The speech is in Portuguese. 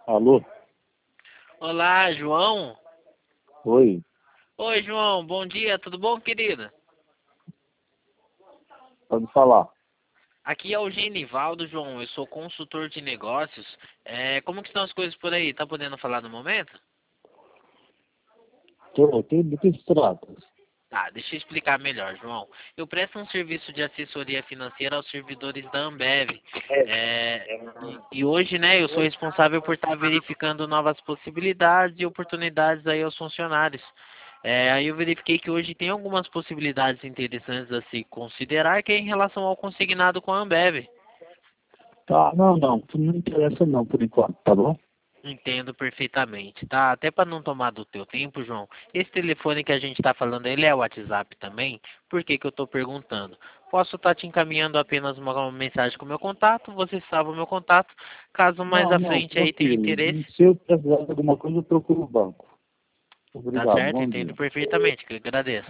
Alô? Olá, João. Oi, Oi, João. Bom dia. Tudo bom, querida? pode falar. Aqui é o Genivaldo, João. Eu sou consultor de negócios. Como que estão as coisas por aí? Tá podendo falar no momento? Do que se trata? Tá, deixa eu explicar melhor, João. Eu presto um serviço de assessoria financeira aos servidores da Ambev. E hoje, né, eu sou responsável por estar verificando novas possibilidades e oportunidades aí aos funcionários. Aí eu verifiquei que hoje tem algumas possibilidades interessantes a se considerar, que é em relação ao consignado com a Ambev. Tá, não me interessa não, por enquanto, tá bom? Entendo perfeitamente, tá? Até para não tomar do teu tempo, João, esse telefone que a gente está falando, ele é o WhatsApp também? Por que que eu estou perguntando? Posso estar te encaminhando apenas uma mensagem com o meu contato, você salva o meu contato, caso mais à Não, frente aí tenha interesse. tranquilo. Se eu precisar de alguma coisa, eu procuro o banco. Tá Obrigado, certo? bom Entendo dia. perfeitamente, que eu agradeço.